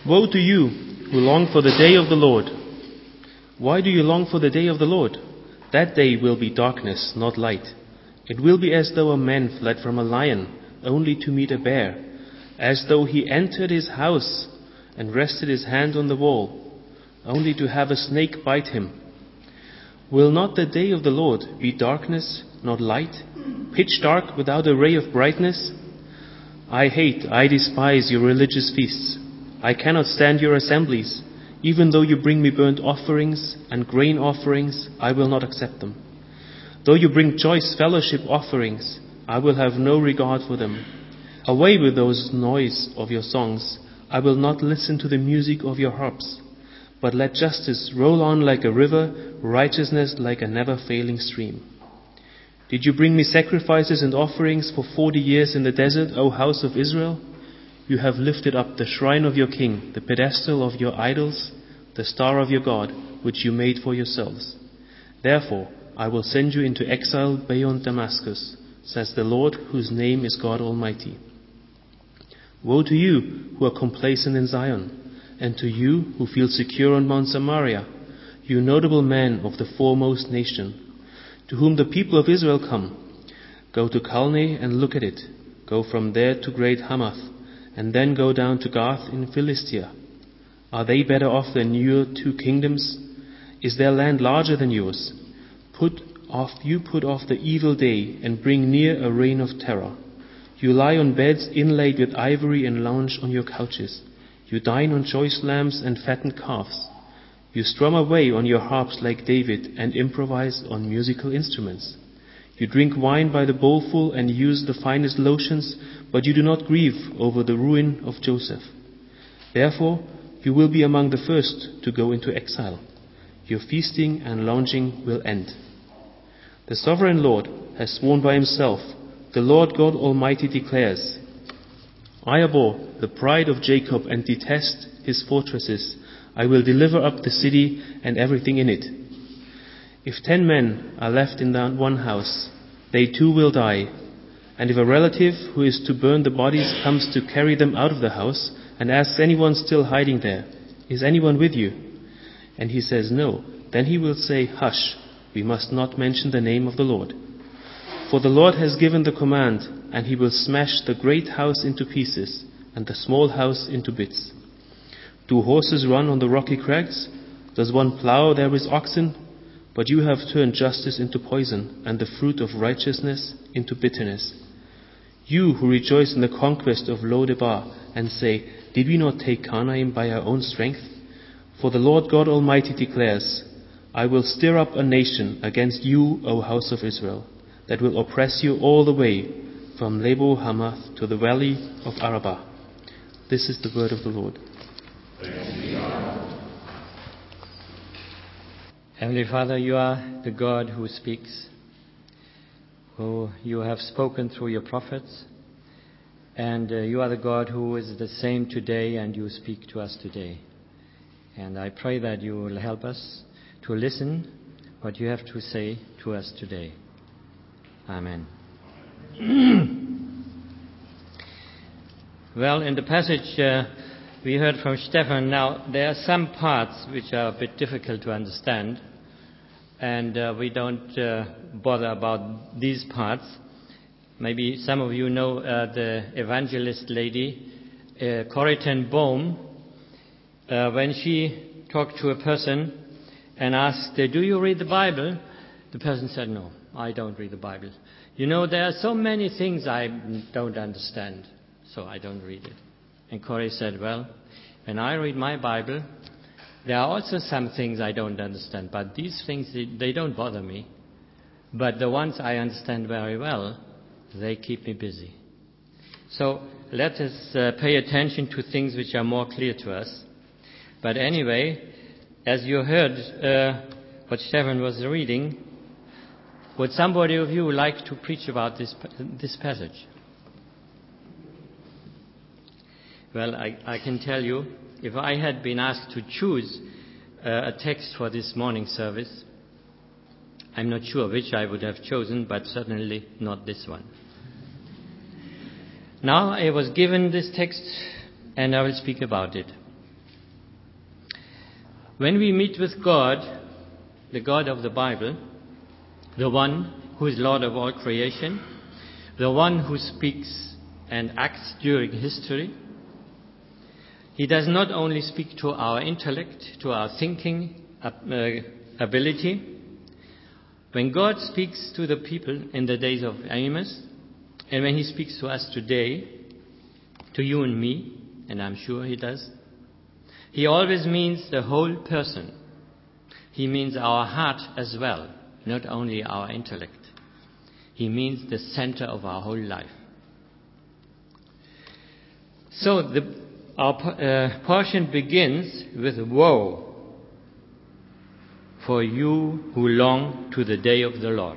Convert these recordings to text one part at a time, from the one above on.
Woe to you who long for the day of the Lord. Why do you long for the day of the Lord? That day will be darkness, not light. It will be as though a man fled from a lion, only to meet a bear, as though he entered his house and rested his hand on the wall, only to have a snake bite him. Will not the day of the Lord be darkness, not light, pitch dark without a ray of brightness? I despise your religious feasts. I cannot stand your assemblies. Even though you bring me burnt offerings and grain offerings, I will not accept them. Though you bring choice fellowship offerings, I will have no regard for them. Away with those noise of your songs. I will not listen to the music of your harps. But let justice roll on like a river, righteousness like a never-failing stream. Did you bring me sacrifices and offerings for 40 years in the desert, O house of Israel? You have lifted up the shrine of your king, the pedestal of your idols, the star of your God, which you made for yourselves. Therefore, I will send you into exile beyond Damascus, says the Lord, whose name is God Almighty. Woe to you who are complacent in Zion, and to you who feel secure on Mount Samaria, you notable men of the foremost nation, to whom the people of Israel come. Go to Calneh and look at it. Go from there to great Hamath, and then go down to Gath in Philistia. Are they better off than your 2 kingdoms? Is their land larger than yours? Put off the evil day and bring near a reign of terror. You lie on beds inlaid with ivory and lounge on your couches. You dine on choice lambs and fattened calves. You strum away on your harps like David and improvise on musical instruments. You drink wine by the bowlful and use the finest lotions, but you do not grieve over the ruin of Joseph. Therefore, you will be among the first to go into exile. Your feasting and lounging will end. The sovereign Lord has sworn by himself, the Lord God Almighty declares, I abhor the pride of Jacob and detest his fortresses. I will deliver up the city and everything in it. If 10 men are left in that one house, they too will die. And if a relative who is to burn the bodies comes to carry them out of the house and asks anyone still hiding there, is anyone with you? And he says no, then he will say, hush, we must not mention the name of the Lord. For the Lord has given the command, and he will smash the great house into pieces and the small house into bits. Do horses run on the rocky crags? Does one plow there with oxen? But you have turned justice into poison, and the fruit of righteousness into bitterness. You who rejoice in the conquest of Lo-debar, and say, did we not take Carnaim by our own strength? For the Lord God Almighty declares, I will stir up a nation against you, O house of Israel, that will oppress you all the way, from Lebo Hamath to the valley of Arabah. This is the word of the Lord. Heavenly Father, you are the God who speaks, who you have spoken through your prophets, and you are the God who is the same today, and you speak to us today. And I pray that you will help us to listen what you have to say to us today. Amen. Well, in the passage we heard from Stefan, now there are some parts which are a bit difficult to understand, and we don't bother about these parts. Maybe some of you know the evangelist lady, Corrie ten Boom, when she talked to a person and asked, do you read the Bible? The person said, no, I don't read the Bible. You know, there are so many things I don't understand, so I don't read it. And Corrie said, well, when I read my Bible, there are also some things I don't understand, but these things, they don't bother me. But the ones I understand very well, they keep me busy. So let us pay attention to things which are more clear to us. But anyway, as you heard what Stefan was reading, would somebody of you like to preach about this passage? Well, I can tell you, if I had been asked to choose a text for this morning service, I'm not sure which I would have chosen, but certainly not this one. Now I was given this text, and I will speak about it. When we meet with God, the God of the Bible, the one who is Lord of all creation, the one who speaks and acts during history, He does not only speak to our intellect, to our thinking ability. When God speaks to the people in the days of Amos, and when He speaks to us today, to you and me, and I'm sure He does, He always means the whole person. He means our heart as well, not only our intellect. He means the center of our whole life. So our portion begins with woe for you who long to the day of the Lord.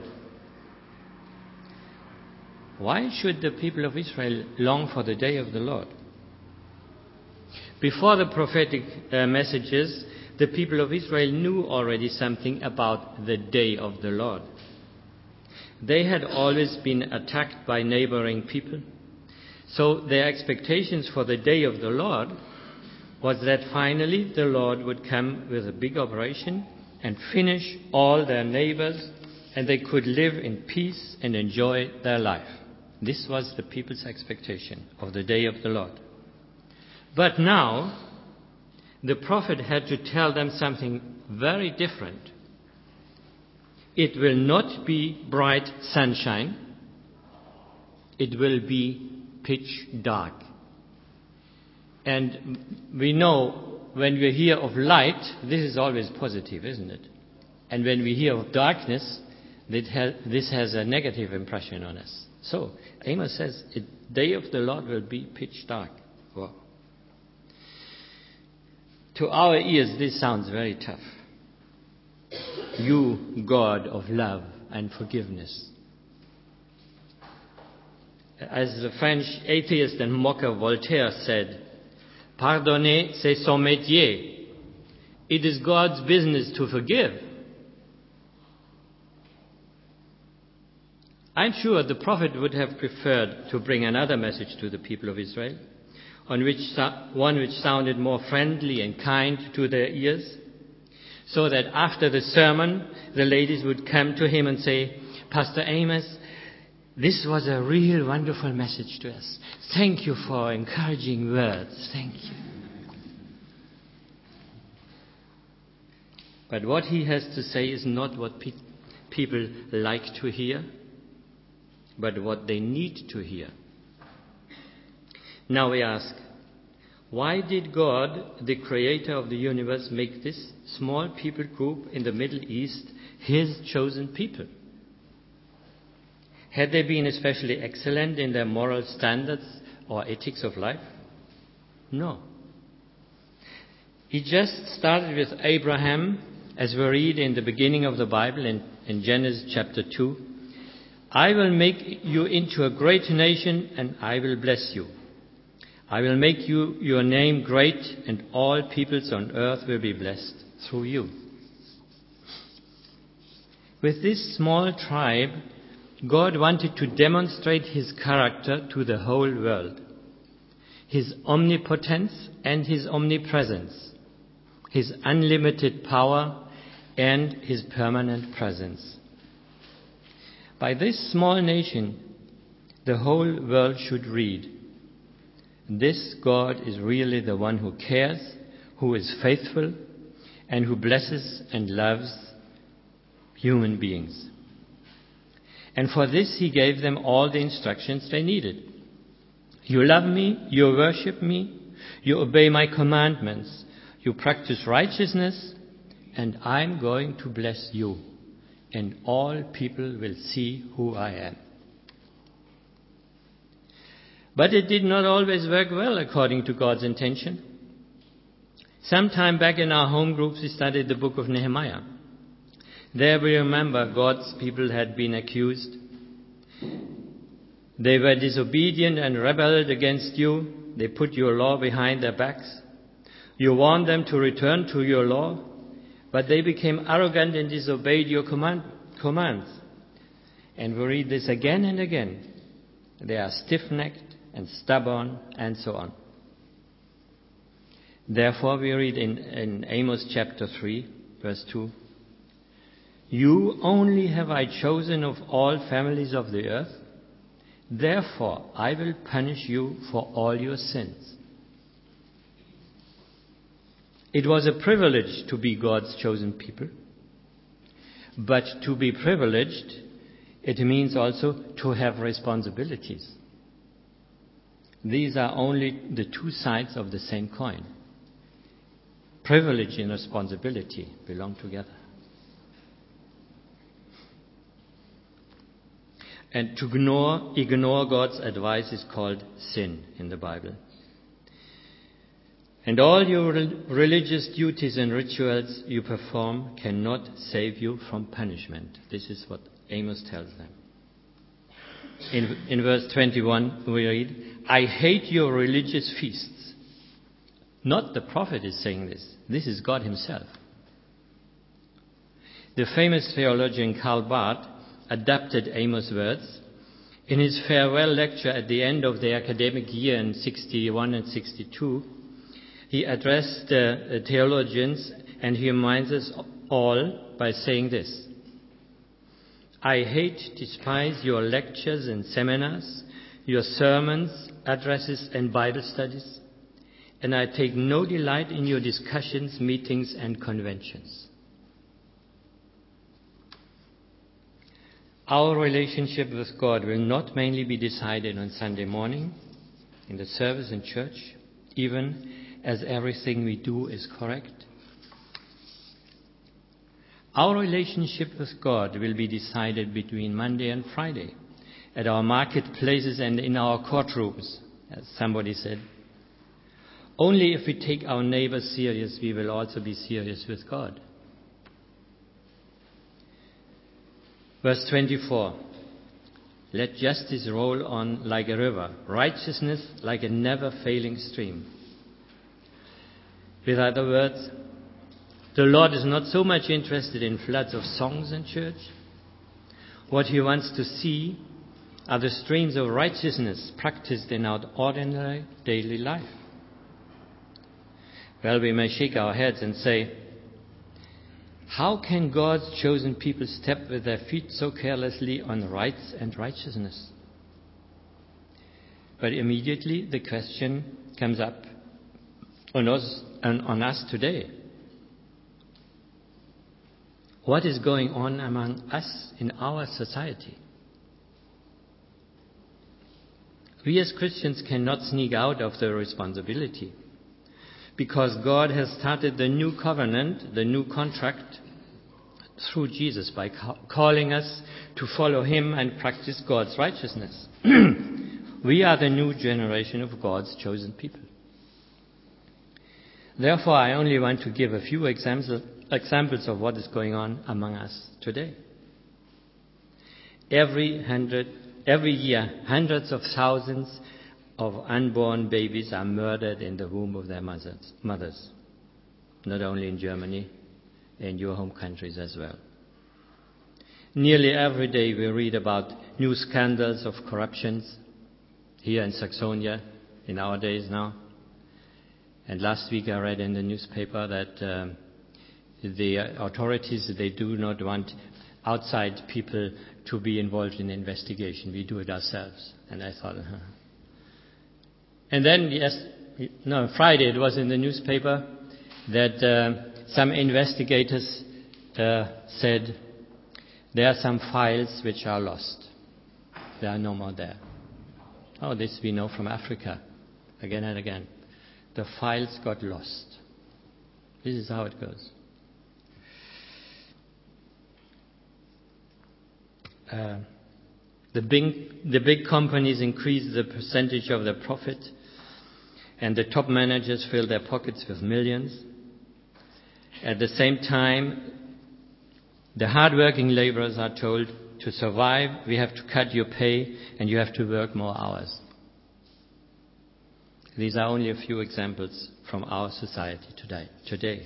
Why should the people of Israel long for the day of the Lord? Before the prophetic messages, the people of Israel knew already something about the day of the Lord. They had always been attacked by neighboring people. So their expectations for the day of the Lord was that finally the Lord would come with a big operation and finish all their neighbors, and they could live in peace and enjoy their life. This was the people's expectation of the day of the Lord. But now, the prophet had to tell them something very different. It will not be bright sunshine. It will be pitch dark. And we know when we hear of light, this is always positive, isn't it? And when we hear of darkness, this has a negative impression on us. So Amos says, the day of the Lord will be pitch dark. Wow. To our ears, this sounds very tough. You, God of love and forgiveness. As the French atheist and mocker Voltaire said, pardonner, c'est son métier. It is God's business to forgive. I'm sure the prophet would have preferred to bring another message to the people of Israel, one which sounded more friendly and kind to their ears, so that after the sermon, the ladies would come to him and say, Pastor Amos, this was a real wonderful message to us. Thank you for encouraging words. Thank you. But what he has to say is not what people like to hear, but what they need to hear. Now we ask, why did God, the creator of the universe, make this small people group in the Middle East his chosen people? Had they been especially excellent in their moral standards or ethics of life? No. He just started with Abraham, as we read in the beginning of the Bible in Genesis chapter 2. I will make you into a great nation, and I will bless you. I will make your name great, and all peoples on earth will be blessed through you. With this small tribe, God wanted to demonstrate His character to the whole world. His omnipotence and His omnipresence. His unlimited power and His permanent presence. By this small nation, the whole world should read, this God is really the one who cares, who is faithful, and who blesses and loves human beings. And for this He gave them all the instructions they needed. You love me, you worship me, you obey my commandments, you practice righteousness, and I'm going to bless you, and all people will see who I am. But it did not always work well according to God's intention. Sometime back in our home groups, we studied the book of Nehemiah. There we remember God's people had been accused. They were disobedient and rebelled against you. They put your law behind their backs. You warned them to return to your law, but they became arrogant and disobeyed your commands. And we read this again and again. They are stiff-necked and stubborn and so on. Therefore, we read in Amos chapter 3, verse 2, "You only have I chosen of all families of the earth. Therefore, I will punish you for all your sins." It was a privilege to be God's chosen people. But to be privileged, it means also to have responsibilities. These are only the two sides of the same coin. Privilege and responsibility belong together. And to ignore God's advice is called sin in the Bible. And all your religious duties and rituals you perform cannot save you from punishment. This is what Amos tells them. In verse 21 we read, "I hate your religious feasts." Not the prophet is saying this. This is God himself. The famous theologian Karl Barth adapted Amos' words. In his farewell lecture at the end of the academic year in 61 and 62, he addressed the theologians, and he reminds us all by saying this: "I hate, despise your lectures and seminars, your sermons, addresses and Bible studies, and I take no delight in your discussions, meetings and conventions." Our relationship with God will not mainly be decided on Sunday morning in the service in church, even as everything we do is correct. Our relationship with God will be decided between Monday and Friday, at our marketplaces and in our courtrooms, as somebody said. Only if we take our neighbor serious, we will also be serious with God. Verse 24, "Let justice roll on like a river, righteousness like a never-failing stream." With other words, the Lord is not so much interested in floods of songs in church. What he wants to see are the streams of righteousness practiced in our ordinary daily life. Well, we may shake our heads and say, how can God's chosen people step with their feet so carelessly on rights and righteousness? But immediately the question comes up on us today. What is going on among us in our society? We as Christians cannot sneak out of the responsibility, because God has started the new covenant, the new contract, through Jesus by calling us to follow him and practice God's righteousness. We are the new generation of God's chosen people. Therefore, I only want to give a few examples of what is going on among us today. Every year, hundreds of thousands of unborn babies are murdered in the womb of their mothers. Not only in Germany, in your home countries as well. Nearly every day we read about new scandals of corruptions here in Saxonia in our days now. And last week I read in the newspaper that the authorities, they do not want outside people to be involved in the investigation. We do it ourselves. And I thought, And then, Friday it was in the newspaper that some investigators said there are some files which are lost. There are no more there. Oh, this we know from Africa, again and again. The files got lost. This is how it goes. The big companies increase the percentage of their profit, and the top managers fill their pockets with millions. At the same time, the hard-working laborers are told, to survive, we have to cut your pay and you have to work more hours. These are only a few examples from our society today.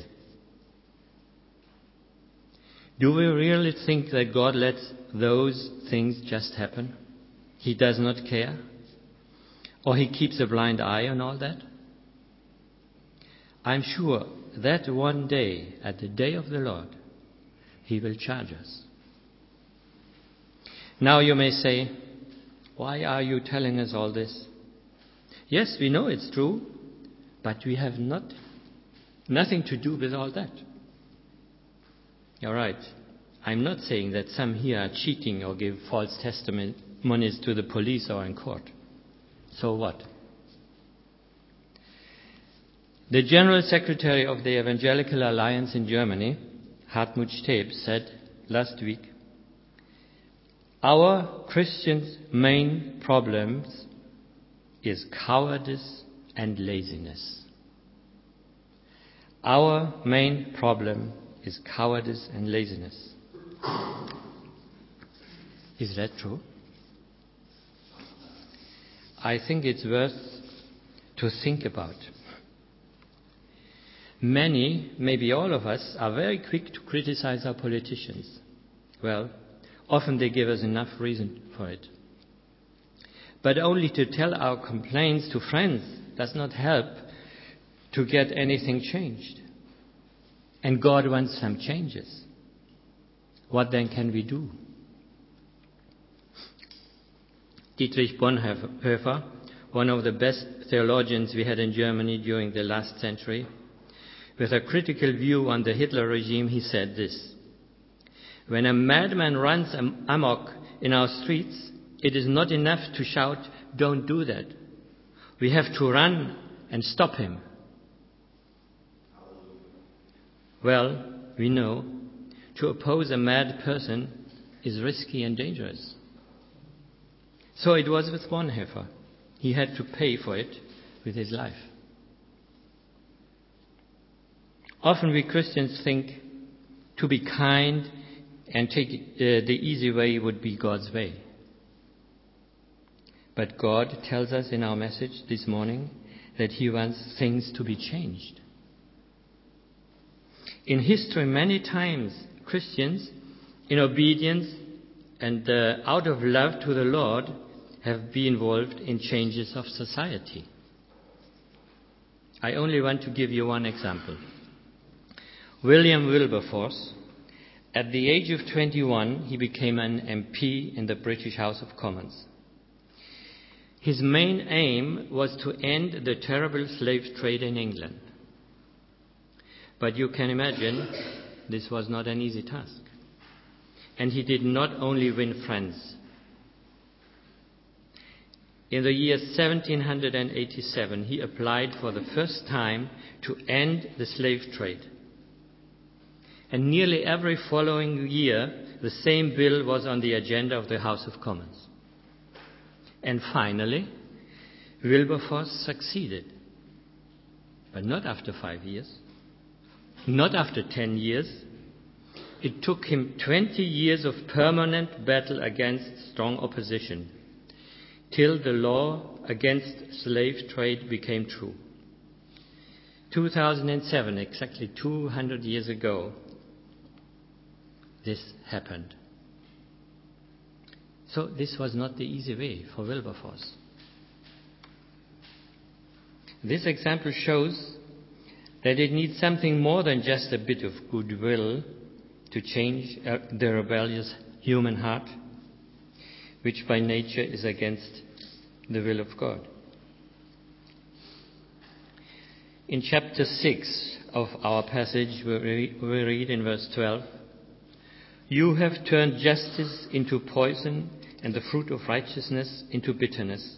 Do we really think that God lets those things just happen? He does not care? Or he keeps a blind eye on all that? I'm sure that one day, at the day of the Lord, He will charge us. Now you may say, why are you telling us all this? Yes, we know it's true, but we have nothing to do with all that. All right. I'm not saying that some here are cheating or give false testimonies to the police or in court. So what? The General Secretary of the Evangelical Alliance in Germany, Hartmut Steeb, said last week, our Christians' main problems is cowardice and laziness. Our main problem is cowardice and laziness. Is that true? I think it's worth to think about. Many, maybe all of us, are very quick to criticize our politicians. Well, often they give us enough reason for it. But only to tell our complaints to friends does not help to get anything changed. And God wants some changes. What then can we do? Dietrich Bonhoeffer, one of the best theologians we had in Germany during the last century, with a critical view on the Hitler regime, he said this: when a madman runs amok in our streets, it is not enough to shout, "Don't do that." We have to run and stop him. Well, we know to oppose a mad person is risky and dangerous. So it was with Bonhoeffer. He had to pay for it with his life. Often we Christians think to be kind and take the easy way would be God's way. But God tells us in our message this morning that He wants things to be changed. In history, many times, Christians, in obedience and out of love to the Lord, have been involved in changes of society. I only want to give you one example. William Wilberforce, at the age of 21, he became an MP in the British House of Commons. His main aim was to end the terrible slave trade in England. But you can imagine, this was not an easy task. And he did not only win friends. In the year 1787, he applied for the first time to end the slave trade. And nearly every following year, the same bill was on the agenda of the House of Commons. And finally, Wilberforce succeeded. But not after 5 years. Not after 10 years. It took him 20 years of permanent battle against strong opposition, till the law against slave trade became true. 2007, exactly 200 years ago, this happened. So this was not the easy way for Wilberforce. This example shows that it needs something more than just a bit of goodwill to change the rebellious human heart, which by nature is against the will of God. In chapter 6 of our passage, we read in verse 12, "You have turned justice into poison and the fruit of righteousness into bitterness."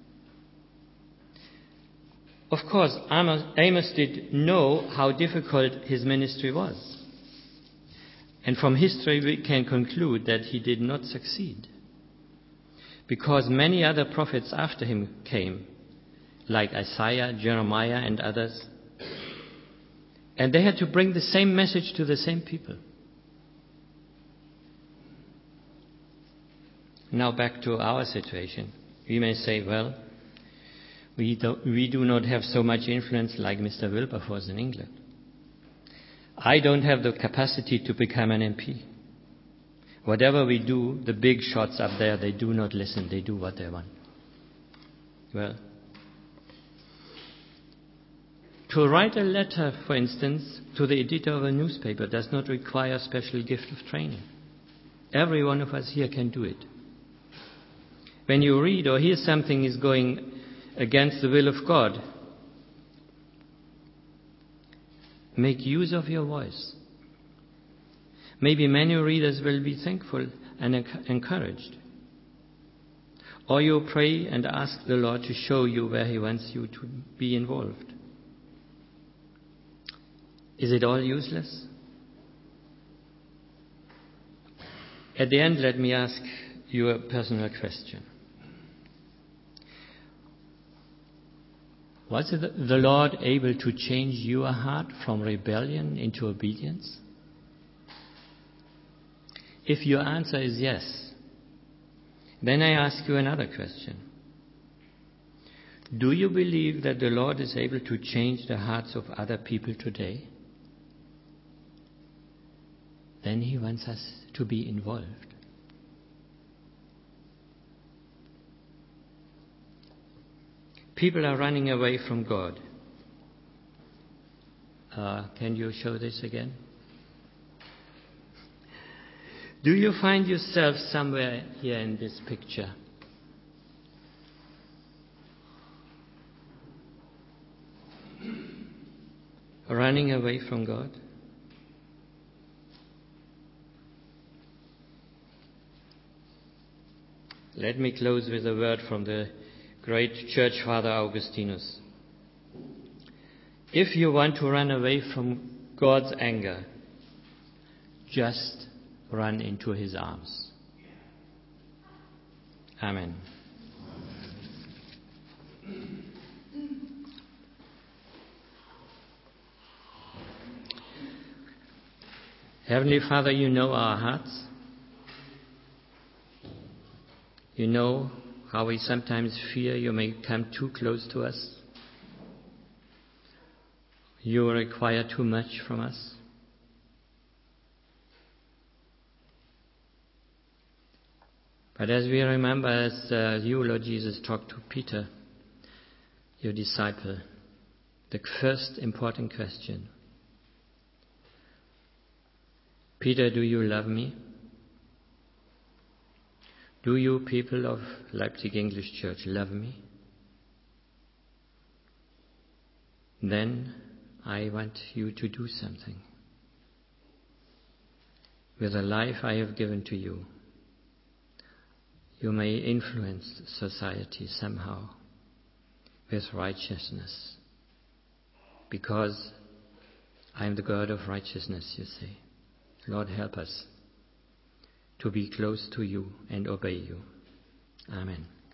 Of course, Amos did know how difficult his ministry was. And from history we can conclude that he did not succeed, because many other prophets after him came, like Isaiah, Jeremiah, and others. And they had to bring the same message to the same people. Now back to our situation. We may say, well, we do not have so much influence like Mr. Wilberforce in England. I don't have the capacity to become an MP. Whatever we do, the big shots up there, they do not listen. They do what they want. Well, To write a letter, for instance, to the editor of a newspaper does not require a special gift of training. Every one of us here can do it. When you read or hear something is going against the will of God, make use of your voice. Maybe many readers will be thankful and encouraged. Or you pray and ask the Lord to show you where He wants you to be involved. Is it all useless? At the end, let me ask you a personal question. Was the Lord able to change your heart from rebellion into obedience? If your answer is yes, then I ask you another question. Do you believe that the Lord is able to change the hearts of other people today? Then He wants us to be involved. People are running away from God. Can you show this again? Do you find yourself somewhere here in this picture? Running away from God? Let me close with a word from the great church father Augustinus. If you want to run away from God's anger, just run into His arms. Amen. Heavenly Father, you know our hearts. You know how we sometimes fear you may come too close to us. You require too much from us. But as we remember, as you, Lord Jesus, talked to Peter, your disciple, the first important question: Peter, do you love me? Do you, people of Leipzig English Church, love me? Then I want you to do something. With the life I have given to you, you may influence society somehow with righteousness. Because I am the God of righteousness, you say. Lord, help us to be close to you and obey you. Amen.